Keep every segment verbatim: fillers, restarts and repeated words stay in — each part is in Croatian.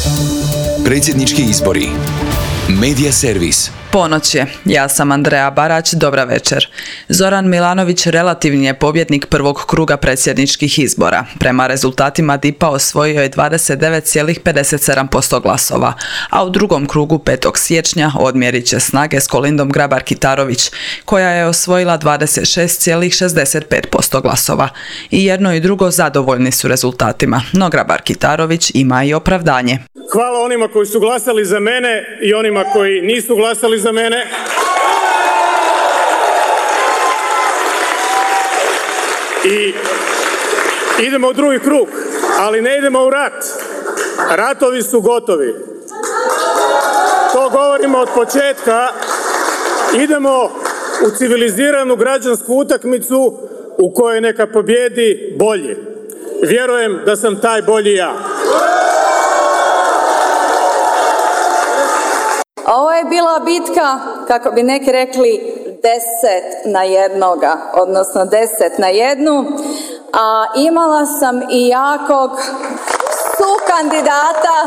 Predsjednički izbori. Medija servis. Ponoć je. Ja sam Andreja Barać, dobra večer. Zoran Milanović relativni je pobjednik prvog kruga predsjedničkih izbora. Prema rezultatima D I P-a osvojio je dvadeset devet zarez pedeset sedam posto glasova, a u drugom krugu petog siječnja odmjerit će snage s Kolindom Grabar-Kitarović, koja je osvojila dvadeset šest zarez šezdeset pet posto glasova. I jedno i drugo zadovoljni su rezultatima, no Grabar-Kitarović ima i opravdanje. Hvala onima koji su glasali za mene i onima koji nisu glasali za mene. I idemo u drugi krug, ali ne idemo u rat. Ratovi su gotovi. To govorimo od početka. Idemo u civiliziranu građansku utakmicu u kojoj neka pobjedi bolji. Vjerujem da sam taj bolji ja. Ovo je bila bitka, kako bi neki rekli, deset na jednoga, odnosno deset na jednu, a imala sam i jakog sukandidata,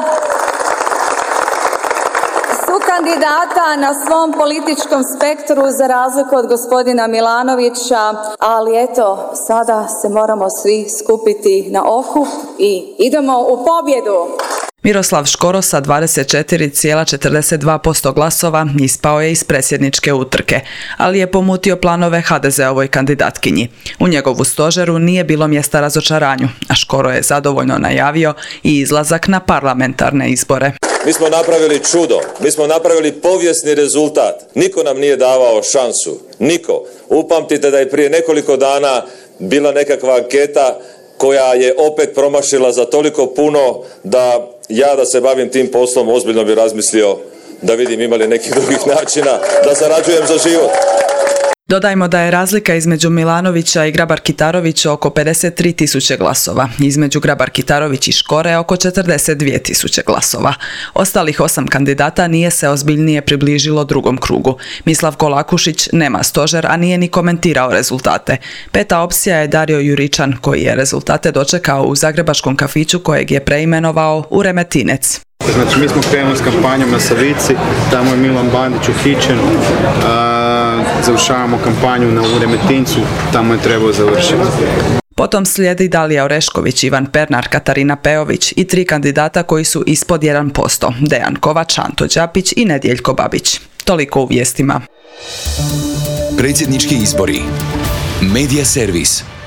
sukandidata na svom političkom spektru za razliku od gospodina Milanovića, ali eto, sada se moramo svi skupiti na okup i idemo u pobjedu. Miroslav Škoro sa dvadeset četiri zarez četrdeset dva posto glasova ispao je iz predsjedničke utrke, ali je pomutio planove ha de ze-ovoj kandidatkinji. U njegovu stožeru nije bilo mjesta razočaranju, a Škoro je zadovoljno najavio i izlazak na parlamentarne izbore. Mi smo napravili čudo, mi smo napravili povijesni rezultat. Niko nam nije davao šansu, niko. Upamtite da je prije nekoliko dana bila nekakva anketa koja je opet promašila za toliko puno da ja da se bavim tim poslom ozbiljno bi razmislio da vidim ima li nekih drugih načina da zarađujem za život. Dodajmo da je razlika između Milanovića i Grabar-Kitarovića oko pedeset tri tisuće glasova, između Grabar-Kitarović i Škore oko četrdeset dvije tisuće glasova. Ostalih osam kandidata nije se ozbiljnije približilo drugom krugu. Mislav Kolakušić nema stožer, a nije ni komentirao rezultate. Peta opcija je Dario Juričan, koji je rezultate dočekao u zagrebačkom kafiću kojeg je preimenovao u Remetinec. Znači, mi smo krenuli s kampanjom na Savici, tamo je Milan Bandić uhićen, završavamo kampanju na Remetincu, tamo je trebao završiti. Potom slijedi Dalija Orešković, Ivan Pernar, Katarina Pejović i tri kandidata koji su ispod jedan posto, Dejan Kovač, Anto Đapić i Nedjeljko Babić. Toliko u vijestima. Predsjednički izbori. Medija servis.